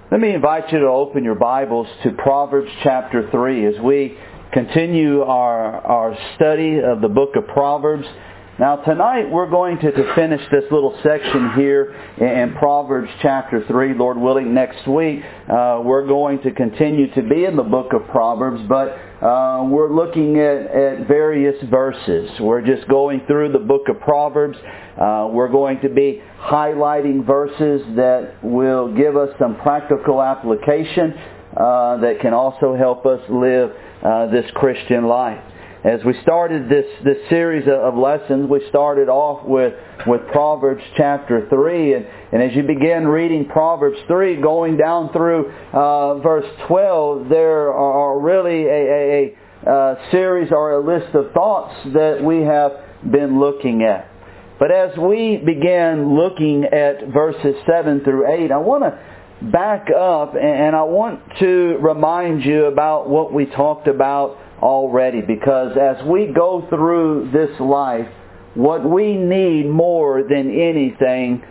Let me invite you to open your Bibles to Proverbs chapter 3 as we continue our study of the book of Proverbs. Now tonight we're going to finish this little section here in Proverbs chapter 3. Lord willing, next week we're going to continue to be in the book of Proverbs, but we're looking at various verses. We're just going through the book of Proverbs. We're going to be highlighting verses that will give us some practical application that can also help us live this Christian life. As we started this series of lessons, we started off with Proverbs chapter 3. And as you begin reading Proverbs 3, going down through verse 12, there are really a series or a list of thoughts that we have been looking at. But as we begin looking at verses 7 through 8, I want to back up and I want to remind you about what we talked about already, because as we go through this life, what we need more than anything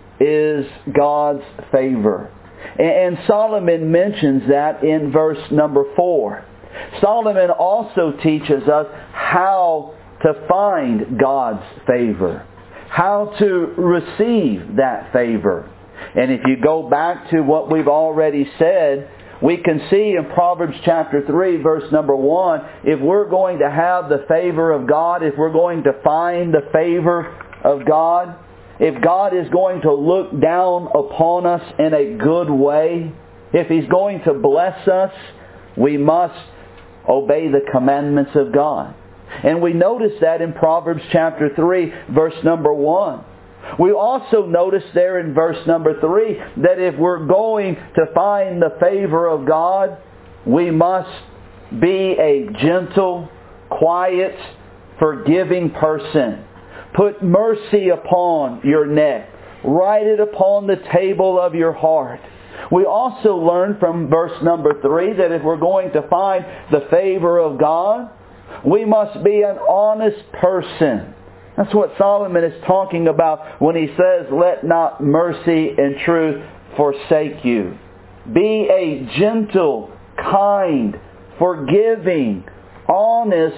is God's favor. And Solomon mentions that in verse number 4. Solomon also teaches us how to find God's favor, how to receive that favor. And if you go back to what we've already said, we can see in Proverbs chapter 3, verse number 1, if we're going to have the favor of God, if we're going to find the favor of God, if God is going to look down upon us in a good way, if He's going to bless us, we must obey the commandments of God. And we notice that in Proverbs chapter 3, verse number 1. We also notice there in verse number 3 that if we're going to find the favor of God, we must be a gentle, quiet, forgiving person. Put mercy upon your neck. Write it upon the table of your heart. We also learn from verse number 3 that if we're going to find the favor of God, we must be an honest person. That's what Solomon is talking about when he says, let not mercy and truth forsake you. Be a gentle, kind, forgiving, honest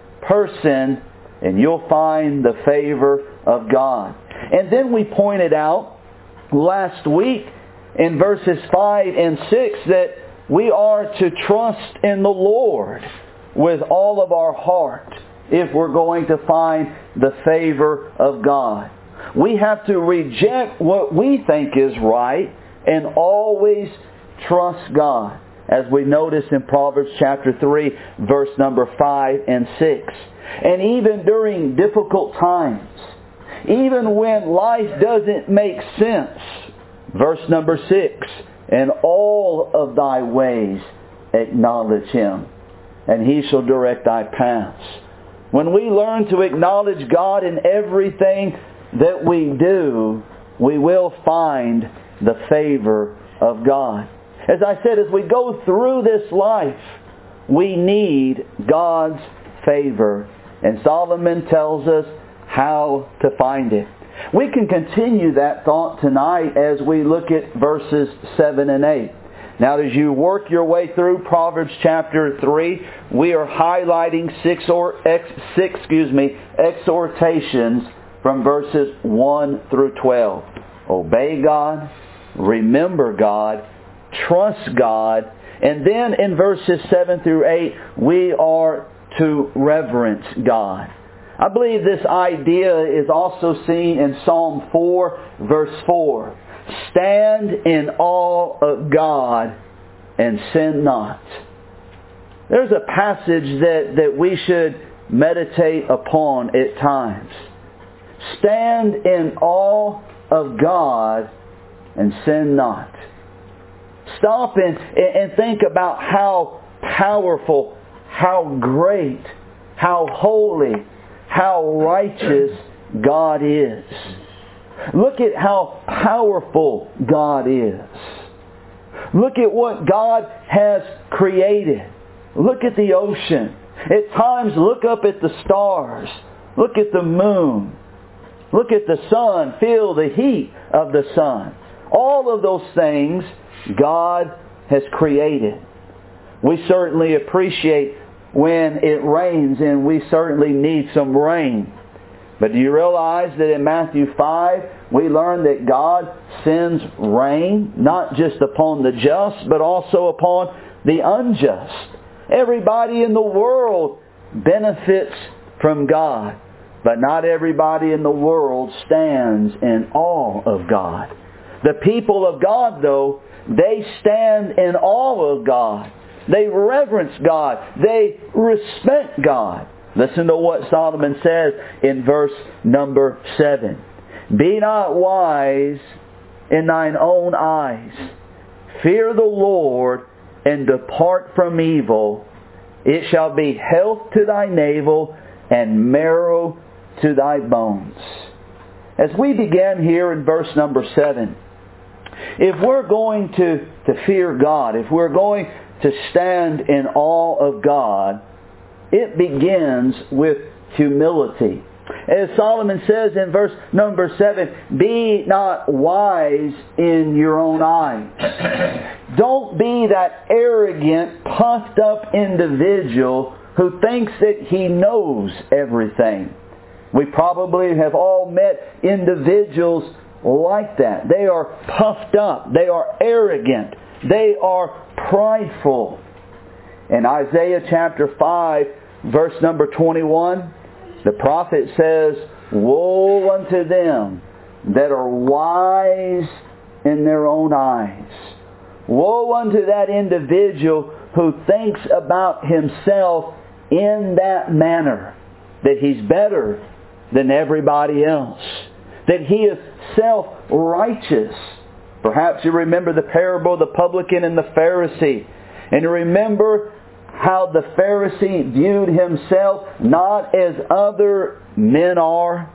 person, and you'll find the favor of God. And then we pointed out last week in verses 5 and 6 that we are to trust in the Lord with all of our heart if we're going to find the favor of God. We have to reject what we think is right and always trust God, as we notice in Proverbs chapter 3, verse number 5 and 6. And even during difficult times, even when life doesn't make sense, verse number 6, in all of thy ways acknowledge Him, and He shall direct thy paths. When we learn to acknowledge God in everything that we do, we will find the favor of God. As I said, as we go through this life, we need God's favor. And Solomon tells us how to find it. We can continue that thought tonight as we look at verses 7 and 8. Now, as you work your way through Proverbs chapter 3, we are highlighting six exhortations from verses 1 through 12. Obey God, remember God, trust God, and then in verses 7 through 8, we are to reverence God. I believe this idea is also seen in Psalm 4, verse 4. Stand in awe of God and sin not. There's a passage that we should meditate upon at times. Stand in awe of God and sin not. Stop and think about how powerful, how great, how holy, how righteous God is. Look at how powerful God is. Look at what God has created. Look at the ocean. At times, look up at the stars. Look at the moon. Look at the sun. Feel the heat of the sun. All of those things God has created. We certainly appreciate when it rains, and we certainly need some rain. But do you realize that in Matthew 5, we learn that God sends rain, not just upon the just, but also upon the unjust. Everybody in the world benefits from God, but not everybody in the world stands in awe of God. The people of God, though, they stand in awe of God. They reverence God. They respect God. Listen to what Solomon says in verse number 7. Be not wise in thine own eyes. Fear the Lord and depart from evil. It shall be health to thy navel and marrow to thy bones. As we begin here in verse number 7, if we're going to fear God, if we're going to stand in awe of God, it begins with humility. As Solomon says in verse number 7, be not wise in your own eyes. Don't be that arrogant, puffed up individual who thinks that he knows everything. We probably have all met individuals like that. They are puffed up. They are arrogant. They are prideful. In Isaiah chapter 5, verse number 21, the prophet says, woe unto them that are wise in their own eyes. Woe unto that individual who thinks about himself in that manner, that he's better than everybody else, that he is self-righteous. Perhaps you remember the parable of the publican and the Pharisee. And you remember how the Pharisee viewed himself not as other men are,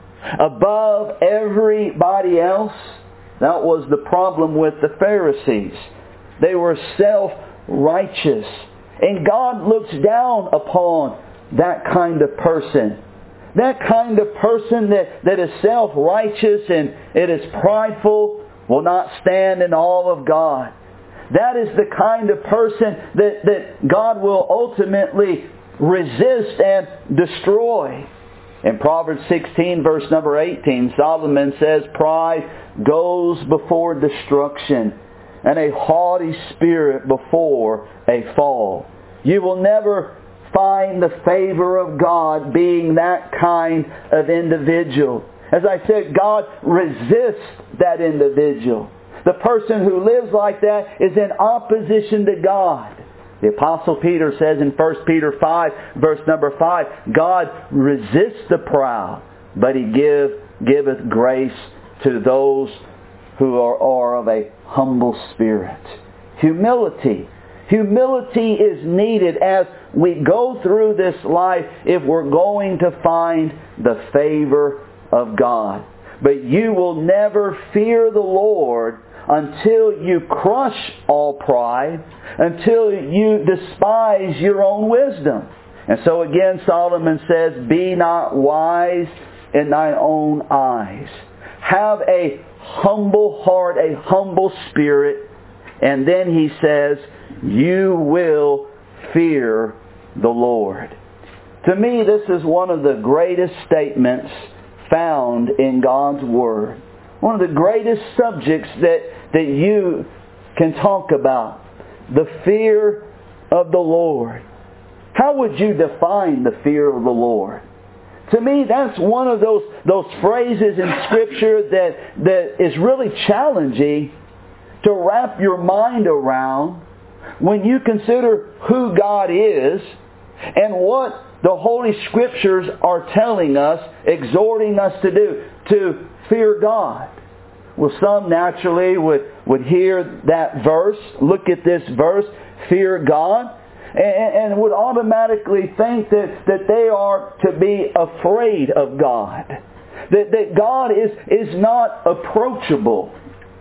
above everybody else. That was the problem with the Pharisees. They were self-righteous. And God looks down upon that kind of person. That kind of person that is self-righteous and it is prideful will not stand in awe of God. That is the kind of person that God will ultimately resist and destroy. In Proverbs 16, verse number 18, Solomon says, pride goes before destruction, and a haughty spirit before a fall. You will never find the favor of God being that kind of individual. As I said, God resists that individual. The person who lives like that is in opposition to God. The Apostle Peter says in 1 Peter 5, verse number 5, God resists the proud, but He giveth grace to those who are of a humble spirit. Humility. Humility is needed as we go through this life if we're going to find the favor of God. But you will never fear the Lord until you crush all pride, until you despise your own wisdom. And so again Solomon says, be not wise in thine own eyes. Have a humble heart, a humble spirit. And then he says, you will fear the Lord. To me, this is one of the greatest statements found in God's Word. One of the greatest subjects that you can talk about. The fear of the Lord. How would you define the fear of the Lord? To me, that's one of those phrases in Scripture that is really challenging to wrap your mind around when you consider who God is and what the Holy Scriptures are telling us, exhorting us to do, to fear God. Well, some naturally would hear that verse, look at this verse, fear God, and would automatically think that they are to be afraid of God. That God is not approachable.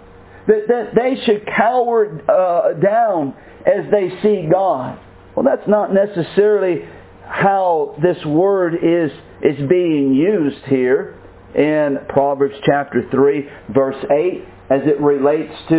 That they should cower down as they see God. Well, that's not necessarily how this word is being used here in Proverbs chapter 3, verse 8, as it relates to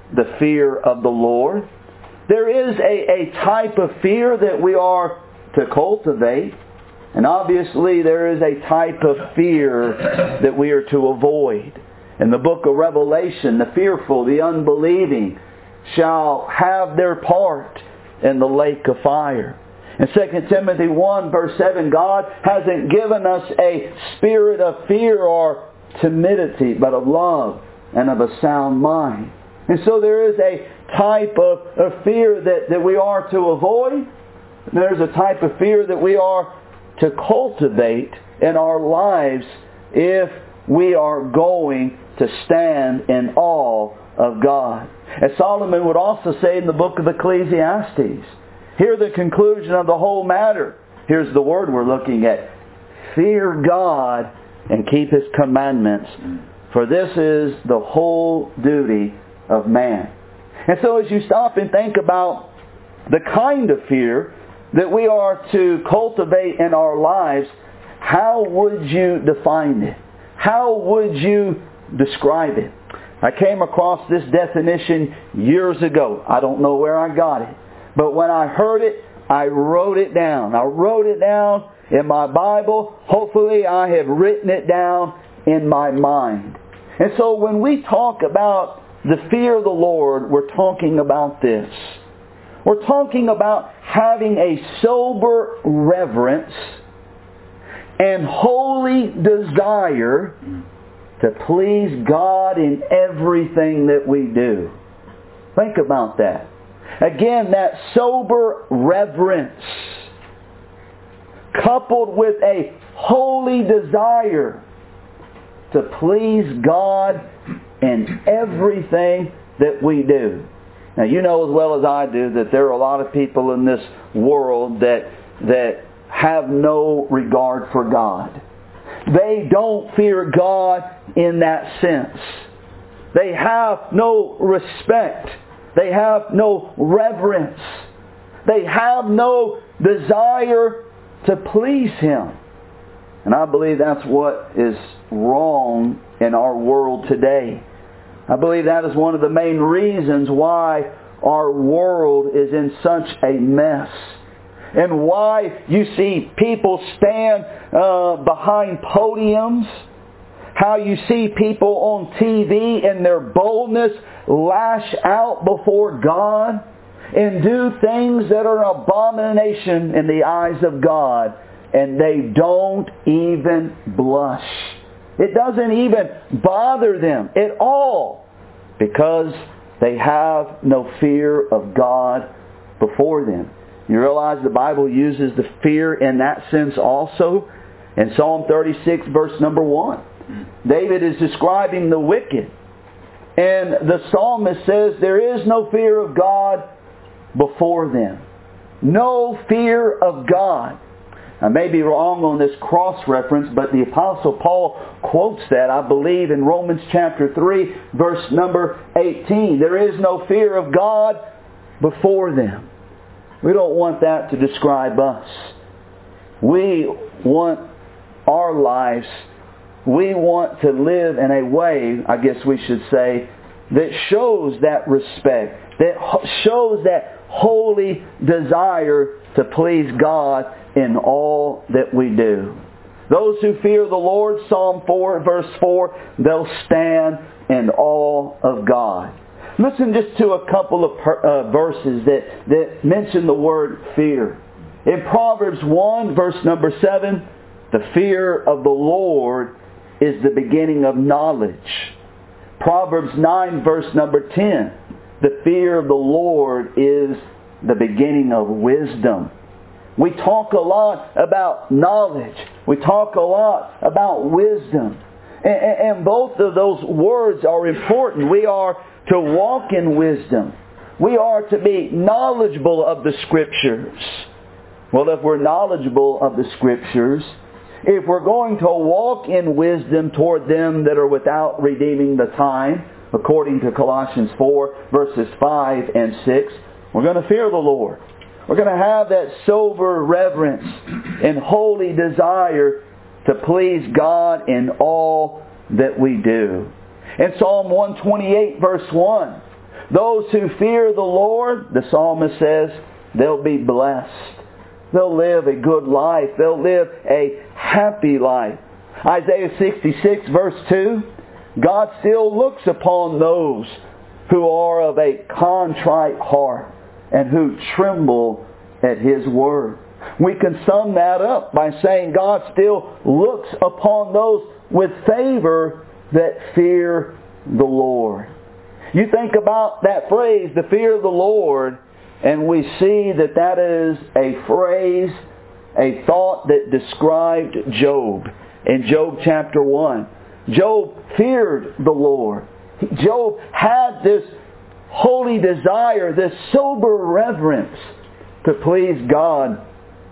the fear of the Lord. There is a type of fear that we are to cultivate. And obviously there is a type of fear that we are to avoid. In the book of Revelation, the fearful, the unbelieving, shall have their part in the lake of fire. In 2 Timothy 1 verse 7, God hasn't given us a spirit of fear or timidity, but of love and of a sound mind. And so there is a type of fear that we are to avoid. There's a type of fear that we are to cultivate in our lives if we are going to stand in awe of God. As Solomon would also say in the book of Ecclesiastes, hear the conclusion of the whole matter. Here's the word we're looking at. Fear God and keep His commandments, for this is the whole duty of man. And so as you stop and think about the kind of fear that we are to cultivate in our lives, how would you define it? How would you describe it? I came across this definition years ago. I don't know where I got it. But when I heard it, I wrote it down. I wrote it down in my Bible. Hopefully I have written it down in my mind. And so when we talk about the fear of the Lord, we're talking about this. We're talking about having a sober reverence and holy desire to please God in everything that we do. Think about that. Again, that sober reverence coupled with a holy desire to please God in everything that we do. Now, you know as well as I do that there are a lot of people in this world that have no regard for God. They don't fear God in that sense. They have no respect. They have no reverence. They have no desire to please Him. And I believe that's what is wrong in our world today. I believe that is one of the main reasons why our world is in such a mess. And why you see people stand behind podiums. How you see people on TV in their boldness lash out before God and do things that are an abomination in the eyes of God. And they don't even blush. It doesn't even bother them at all because they have no fear of God before them. You realize the Bible uses the fear in that sense also. In Psalm 36 verse number 1. David is describing the wicked. And the psalmist says there is no fear of God before them. No fear of God. I may be wrong on this cross-reference, but the Apostle Paul quotes that, I believe, in Romans chapter 3, verse number 18. There is no fear of God before them. We don't want that to describe us. We want our lives, we want to live in a way, I guess we should say, that shows that respect, that shows that holy desire to please God in all that we do. Those who fear the Lord, Psalm 4, verse 4, they'll stand in awe of God. Listen just to a couple of verses that mention the word fear. In Proverbs 1, verse number 7, the fear of the Lord is the beginning of knowledge. Proverbs 9, verse number 10, the fear of the Lord is the beginning of wisdom. We talk a lot about knowledge. We talk a lot about wisdom. And both of those words are important. We are to walk in wisdom. We are to be knowledgeable of the Scriptures. Well, if we're knowledgeable of the Scriptures, if we're going to walk in wisdom toward them that are without redeeming the time, according to Colossians 4, verses 5 and 6, we're going to fear the Lord. We're going to have that sober reverence and holy desire to please God in all that we do. In Psalm 128 verse 1, Those who fear the Lord, the psalmist says, they'll be blessed. They'll live a good life. They'll live a happy life. Isaiah 66 verse 2, God still looks upon those who are of a contrite heart and who tremble at His word. We can sum that up by saying God still looks upon those with favor that fear the Lord. You think about that phrase, the fear of the Lord, and we see that that is a phrase, a thought that described Job. In Job chapter 1, Job feared the Lord. Job had this holy desire, this sober reverence to please God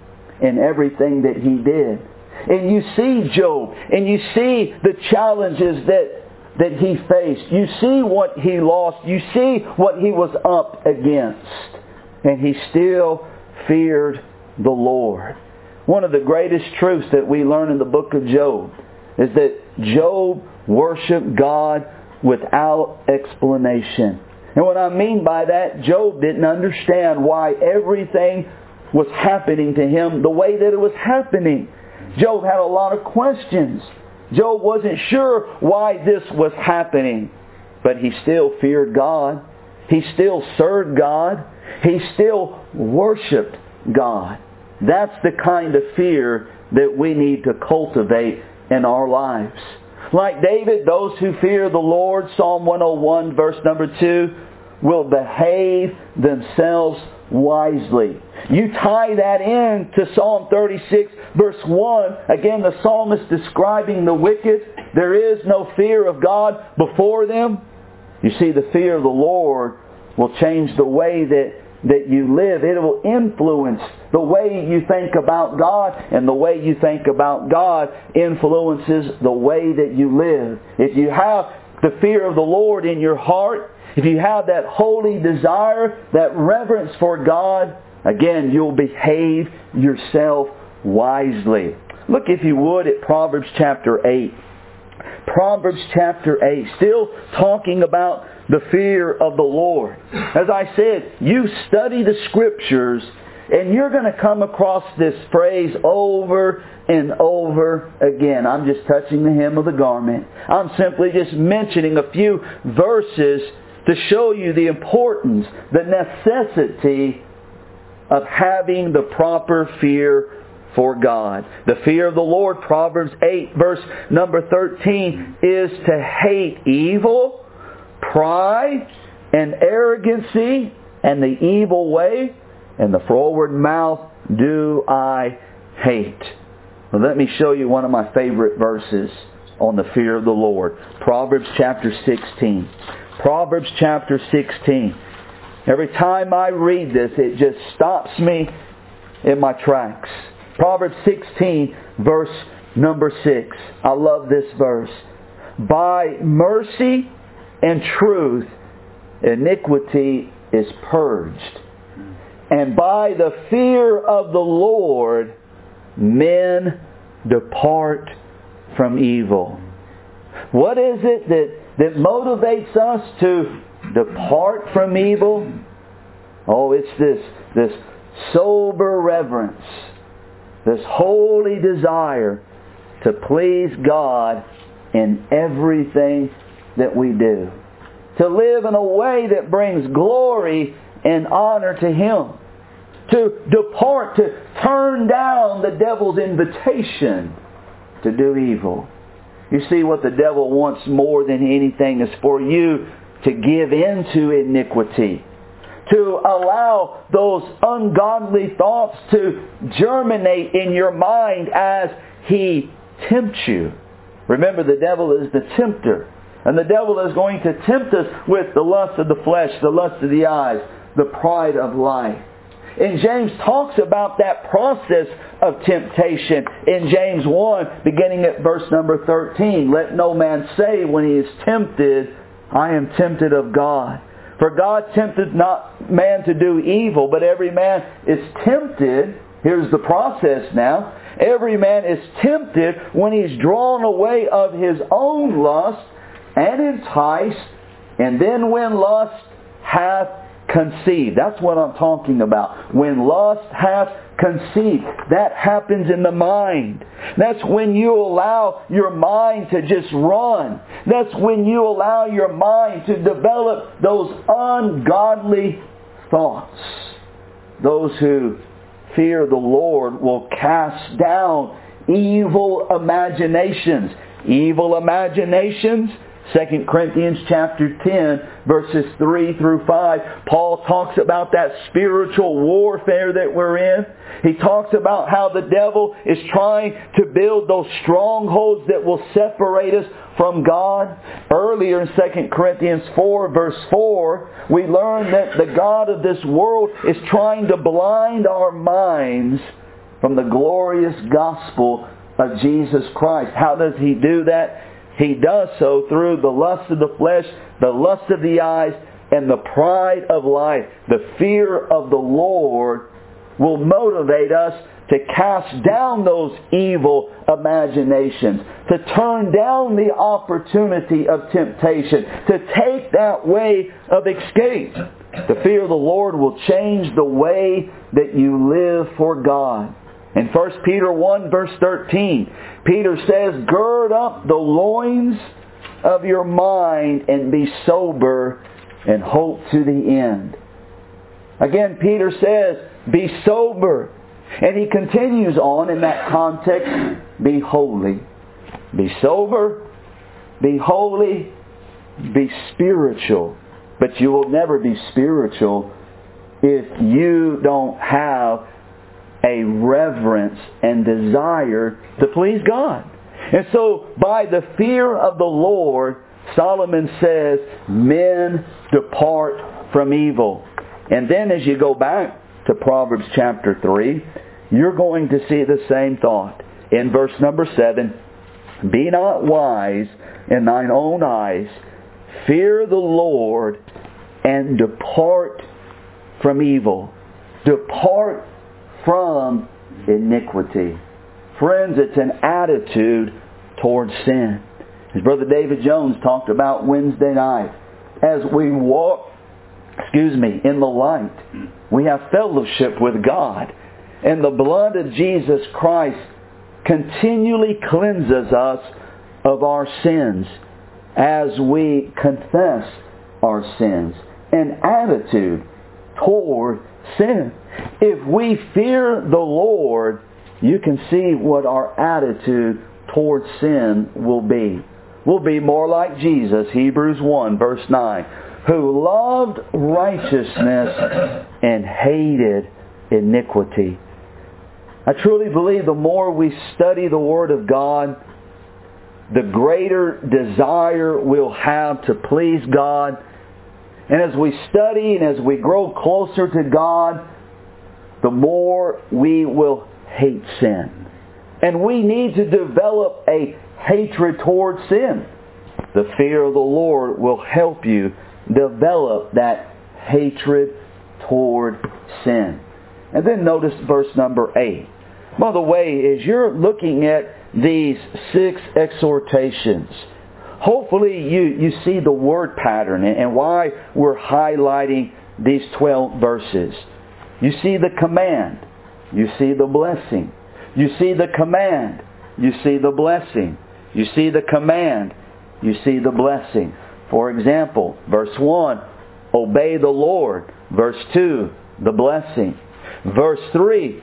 in everything that he did. And you see Job, and you see the challenges that he faced. You see what he lost. You see what he was up against. And he still feared the Lord. One of the greatest truths that we learn in the book of Job is that Job worshiped God without explanation. And what I mean by that, Job didn't understand why everything was happening to him the way that it was happening. Job had a lot of questions. Job wasn't sure why this was happening. But he still feared God. He still served God. He still worshiped God. That's the kind of fear that we need to cultivate in our lives. Like David, those who fear the Lord, Psalm 101 verse number 2, will behave themselves wisely. You tie that in to Psalm 36 verse 1. Again, the psalmist describing the wicked. There is no fear of God before them. You see, the fear of the Lord will change the way that you live. It will influence the way you think about God, and the way you think about God influences the way that you live. If you have the fear of the Lord in your heart, if you have that holy desire, that reverence for God, again, you'll behave yourself wisely. Look, if you would, at Proverbs chapter 8. Proverbs chapter 8, still talking about the fear of the Lord. As I said, you study the Scriptures and you're going to come across this phrase over and over again. I'm just touching the hem of the garment. I'm simply just mentioning a few verses to show you the importance, the necessity of having the proper fear for God. The fear of the Lord, Proverbs 8 verse number 13, is to hate evil, pride, and arrogancy, and the evil way, and the froward mouth do I hate. Well, let me show you one of my favorite verses on the fear of the Lord. Proverbs chapter 16. Proverbs chapter 16. Every time I read this, it just stops me in my tracks. Proverbs 16 verse number 6. I love this verse. By mercy and truth, iniquity is purged. And by the fear of the Lord, men depart from evil. What is it that motivates us to depart from evil? Oh, it's this sober reverence, this holy desire to please God in everything that we do. To live in a way that brings glory and honor to Him. To depart, to turn down the devil's invitation to do evil. You see, what the devil wants more than anything is for you to give in to iniquity. To allow those ungodly thoughts to germinate in your mind as he tempts you. Remember, the devil is the tempter. And the devil is going to tempt us with the lust of the flesh, the lust of the eyes, the pride of life. And James talks about that process of temptation in James 1, beginning at verse number 13. Let no man say when he is tempted, I am tempted of God. For God tempted not man to do evil, but every man is tempted. Here's the process now. Every man is tempted when he's drawn away of his own lust and enticed. And then when lust hath conceived. That's what I'm talking about. When lust hath conceived, that happens in the mind. That's when you allow your mind to just run. That's when you allow your mind to develop those ungodly thoughts. Those who fear the Lord will cast down evil imaginations. Evil imaginations, 2 Corinthians chapter 10, verses 3 through 5. Paul talks about that spiritual warfare that we're in. He talks about how the devil is trying to build those strongholds that will separate us from God. Earlier in 2 Corinthians 4, verse 4, we learn that the God of this world is trying to blind our minds from the glorious gospel of Jesus Christ. How does He do that? He does so through the lust of the flesh, the lust of the eyes, and the pride of life. The fear of the Lord will motivate us to cast down those evil imaginations, to turn down the opportunity of temptation, to take that way of escape. The fear of the Lord will change the way that you live for God. In 1 Peter 1 verse 13, Peter says, gird up the loins of your mind and be sober and hope to the end. Again, Peter says, be sober. And he continues on in that context, be holy. Be sober, be holy, be spiritual. But you will never be spiritual if you don't have a reverence and desire to please God. And so by the fear of the Lord, Solomon says, men depart from evil. And then as you go back to Proverbs chapter 3, you're going to see the same thought. In verse number 7, be not wise in thine own eyes, fear the Lord, and depart from evil. Depart from iniquity. Friends, it's an attitude towards sin. As Brother David Jones talked about Wednesday night, as we walk, in the light, we have fellowship with God. And the blood of Jesus Christ continually cleanses us of our sins as we confess our sins. An attitude toward sin. If we fear the Lord, you can see what our attitude towards sin will be. We'll be more like Jesus, Hebrews 1 verse 9, who loved righteousness and hated iniquity. I truly believe the more we study the Word of God, the greater desire we'll have to please God. And as we study and as we grow closer to God, the more we will hate sin. And we need to develop a hatred towards sin. The fear of the Lord will help you develop that hatred toward sin. And then notice verse number 8. By the way, as you're looking at these 6 exhortations, hopefully you see the word pattern and why we're highlighting these 12 verses. You see the command. You see the blessing. You see the command. You see the blessing. You see the command. You see the blessing. For example, verse 1, obey the Lord. Verse 2, the blessing. Verse 3,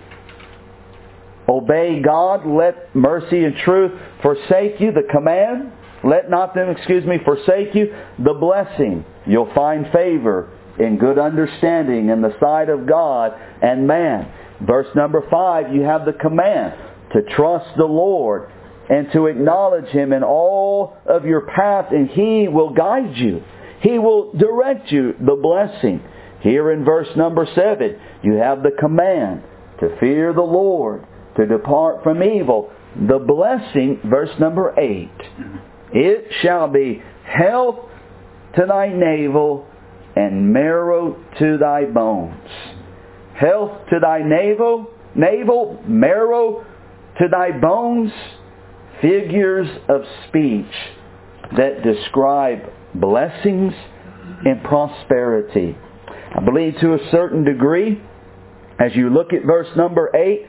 obey God, let mercy and truth forsake you. The command, let not them, forsake you. The blessing, you'll find favor in good understanding in the sight of God and man. Verse number 5, you have the command to trust the Lord and to acknowledge Him in all of your path, and He will guide you. He will direct you. The blessing. Here in verse number 7, you have the command to fear the Lord, to depart from evil. The blessing, verse number 8. It shall be health to thy navel and marrow to thy bones. Health to thy navel, marrow to thy bones. Figures of speech that describe blessings and prosperity. I believe to a certain degree, as you look at verse number 8,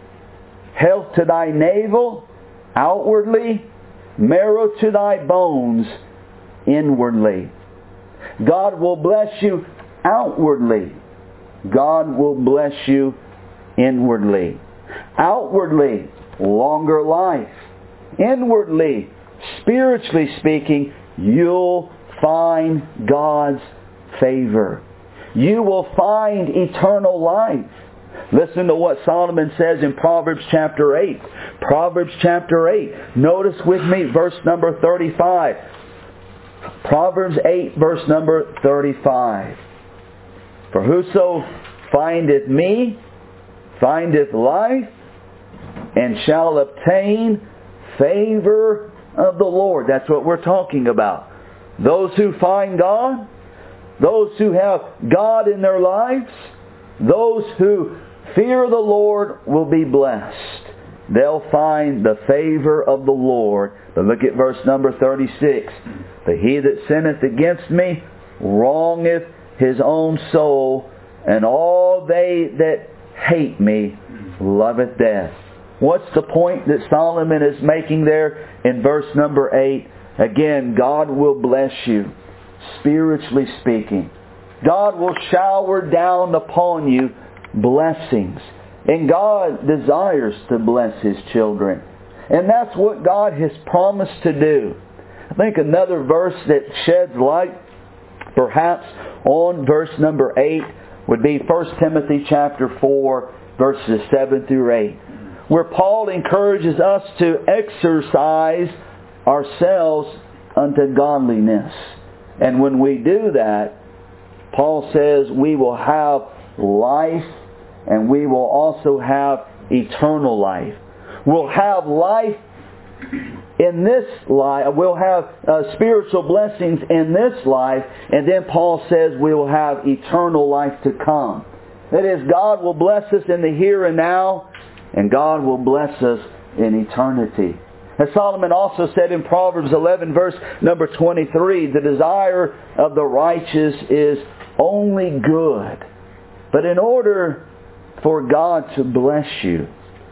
health to thy navel, outwardly, marrow to thy bones, inwardly. God will bless you outwardly. God will bless you inwardly. Outwardly, longer life. Inwardly, spiritually speaking, you'll find God's favor. You will find eternal life. Listen to what Solomon says in Proverbs chapter 8. Proverbs chapter 8. Notice with me verse number 35. Proverbs 8 verse number 35. For whoso findeth me, findeth life, and shall obtain favor of the Lord. That's what we're talking about. Those who find God, those who have God in their lives, those who fear the Lord will be blessed. They'll find the favor of the Lord. But look at verse number 36. But he that sinneth against me wrongeth his own soul, and all they that hate me loveth death. What's the point that Solomon is making there in verse number 8? Again, God will bless you, spiritually speaking. God will shower down upon you blessings. And God desires to bless His children. And that's what God has promised to do. I think another verse that sheds light perhaps on verse number 8 would be 1 Timothy chapter 4 verses 7 through 8. Where Paul encourages us to exercise ourselves unto godliness. And when we do that, Paul says we will have life, and we will also have eternal life. We'll have life in this life. We'll have spiritual blessings in this life. And then Paul says we will have eternal life to come. That is, God will bless us in the here and now, and God will bless us in eternity. As Solomon also said in Proverbs 11 verse number 23, the desire of the righteous is only good. But in order for God to bless you,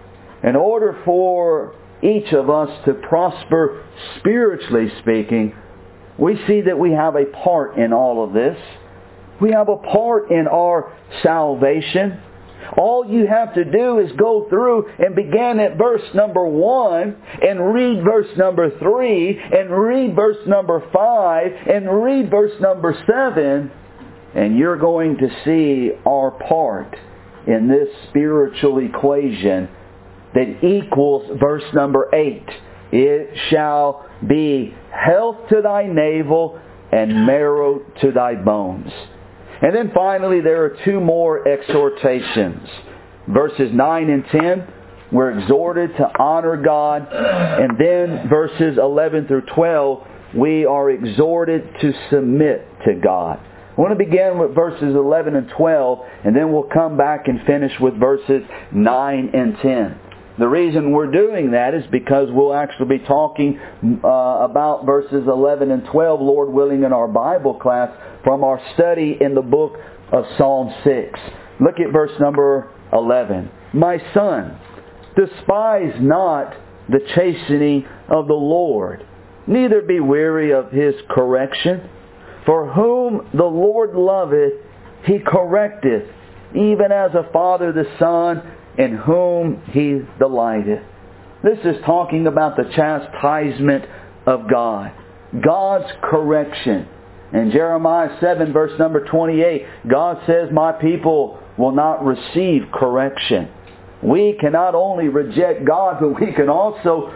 in order for each of us to prosper spiritually speaking, we see that we have a part in all of this. We have a part in our salvation. All you have to do is go through and begin at verse number 1 and read verse number 3 and read verse number 5 and read verse number 7, and you're going to see our part in this spiritual equation that equals verse number 8. It shall be health to thy navel and marrow to thy bones. And then finally there are two more exhortations. Verses 9 and 10, we're exhorted to honor God. And then verses 11 through 12, we are exhorted to submit to God. I want to begin with verses 11 and 12, and then we'll come back and finish with verses 9 and 10. The reason we're doing that is because we'll actually be talking about verses 11 and 12, Lord willing, in our Bible class from our study in the book of Psalm 6. Look at verse number 11. My son, despise not the chastening of the Lord, neither be weary of His correction. For whom the Lord loveth, He correcteth, even as a father the son, in whom He delighteth. This is talking about the chastisement of God. God's correction. In Jeremiah 7 verse number 28, God says, my people will not receive correction. We can not only reject God, but we can also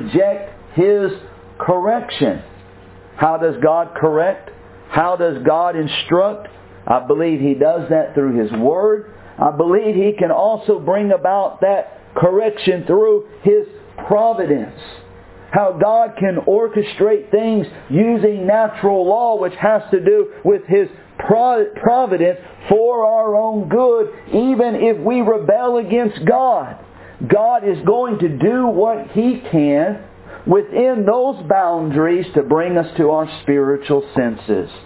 reject His correction. How does God correct? How does God instruct? I believe He does that through His Word. I believe He can also bring about that correction through His providence. How God can orchestrate things using natural law, which has to do with His providence for our own good, even if we rebel against God. God is going to do what He can within those boundaries to bring us to our spiritual senses.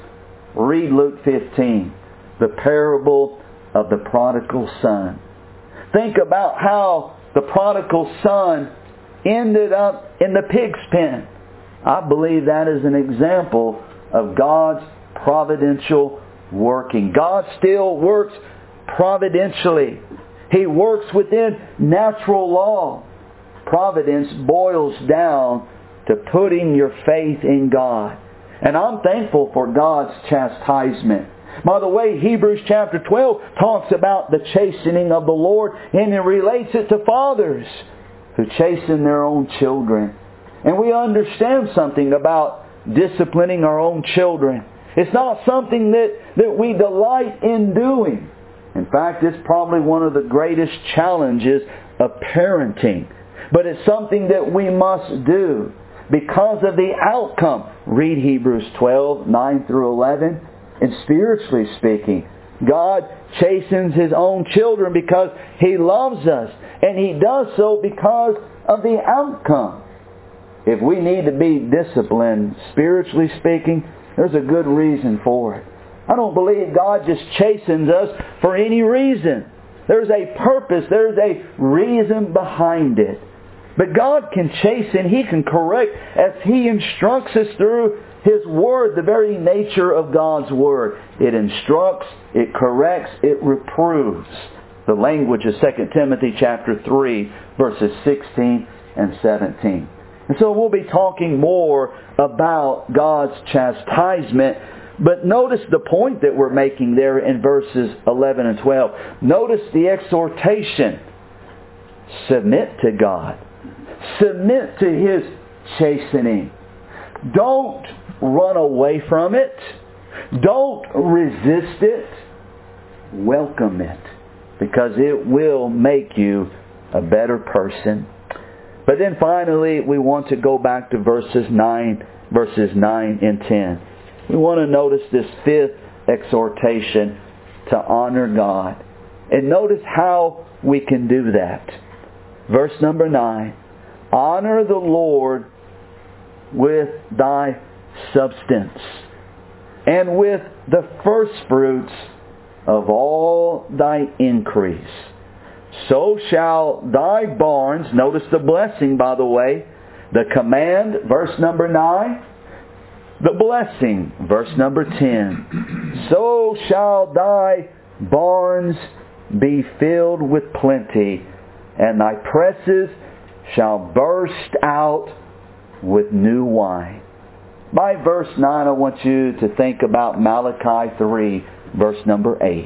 Read Luke 15, the parable of the prodigal son. Think about how the prodigal son ended up in the pig's pen. I believe that is an example of God's providential working. God still works providentially. He works within natural law. Providence boils down to putting your faith in God. And I'm thankful for God's chastisement. By the way, Hebrews chapter 12 talks about the chastening of the Lord, and it relates it to fathers who chasten their own children. And we understand something about disciplining our own children. It's not something that we delight in doing. In fact, it's probably one of the greatest challenges of parenting. But it's something that we must do because of the outcome. Read Hebrews 12, 9 through 11. And spiritually speaking, God chastens His own children because He loves us. And He does so because of the outcome. If we need to be disciplined, spiritually speaking, there's a good reason for it. I don't believe God just chastens us for any reason. There's a purpose, there's a reason behind it. But God can chasten, He can correct as He instructs us through His Word, the very nature of God's Word. It instructs, it corrects, it reproves. The language of 2 Timothy chapter 3, verses 16 and 17. And so we'll be talking more about God's chastisement. But notice the point that we're making there in verses 11 and 12. Notice the exhortation. Submit to God. Submit to His chastening. Don't run away from it. Don't resist it. Welcome it. Because it will make you a better person. But then finally, we want to go back to verses 9 and 10. We want to notice this fifth exhortation to honor God. And notice how we can do that. Verse number 9. Honor the Lord with thy substance, and with the firstfruits of all thy increase. So shall thy barns, notice the blessing by the way, the command, verse number 9, the blessing, verse number 10. So shall thy barns be filled with plenty, and thy presses shall burst out with new wine. By verse 9, I want you to think about Malachi 3, verse number 8.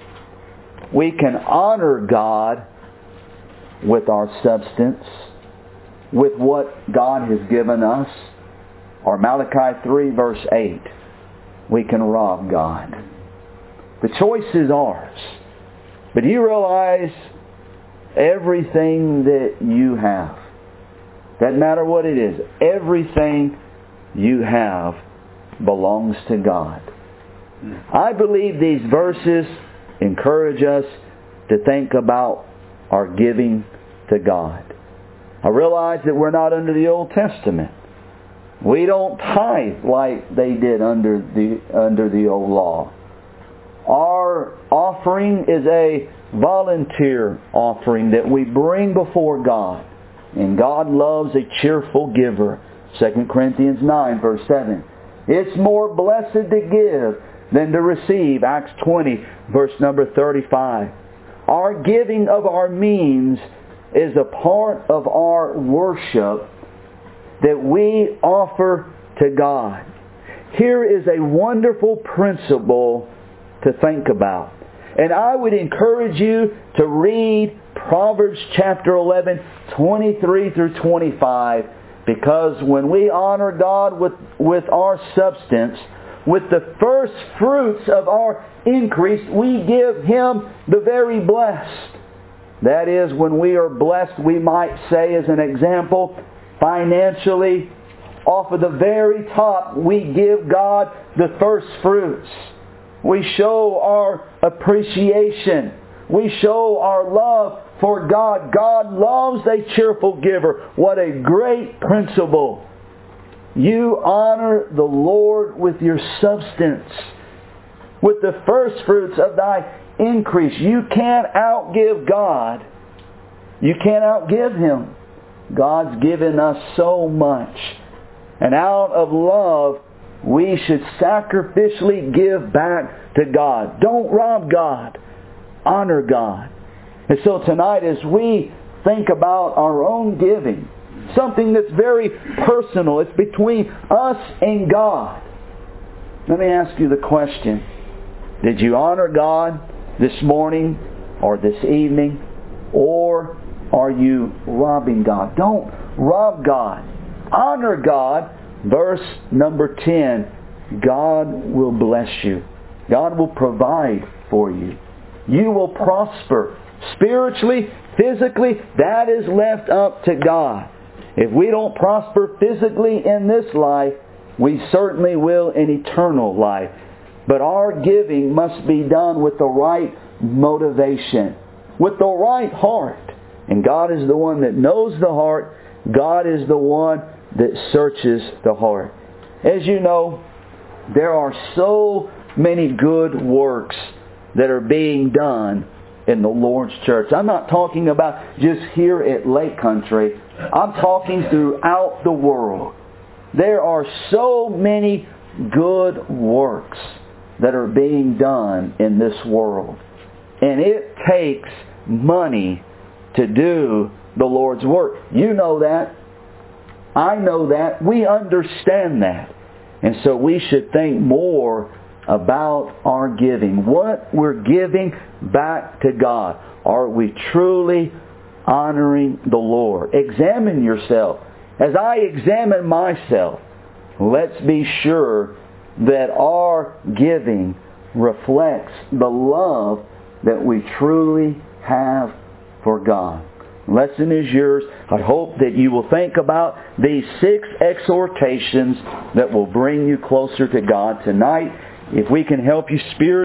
We can honor God with our substance, with what God has given us. Or Malachi 3, verse 8. We can rob God. The choice is ours. But do you realize everything that you have, doesn't matter what it is, everything you have belongs to God. I believe these verses encourage us to think about our giving to God. I realize that we're not under the Old Testament. We don't tithe like they did under the old law. Our offering is a volunteer offering that we bring before God. And God loves a cheerful giver. 2 Corinthians 9, verse 7. It's more blessed to give than to receive. Acts 20, verse number 35. Our giving of our means is a part of our worship that we offer to God. Here is a wonderful principle to think about. And I would encourage you to read Proverbs chapter 11, 23 through 25. Because when we honor God with our substance, with the first fruits of our increase, we give Him the very blessed. That is, when we are blessed, we might say as an example, financially, off of the very top, we give God the first fruits. We show our appreciation. We show our love for God. God loves a cheerful giver. What a great principle. You honor the Lord with your substance. with the first fruits of thy increase. You can't outgive God. You can't outgive Him. God's given us so much. And out of love, we should sacrificially give back to God. Don't rob God. Honor God. And so tonight, as we think about our own giving, something that's very personal, it's between us and God. Let me ask you the question. Did you honor God this morning or this evening? Or are you robbing God? Don't rob God. Honor God. Verse number 10, God will bless you. God will provide for you. You will prosper. Spiritually, physically, that is left up to God. If we don't prosper physically in this life, we certainly will in eternal life. But our giving must be done with the right motivation, with the right heart. And God is the one that knows the heart. God is the one that searches the heart. As you know, there are so many good works that are being done in the Lord's church. I'm not talking about just here at Lake Country. I'm talking throughout the world. There are so many good works that are being done in this world. And it takes money to do the Lord's work. You know that. I know that. We understand that. And so we should think more about our giving. What we're giving back to God. Are we truly honoring the Lord? Examine yourself. As I examine myself, let's be sure that our giving reflects the love that we truly have for God. Lesson is yours. I hope that you will think about these 6 exhortations that will bring you closer to God tonight. If we can help you spiritually,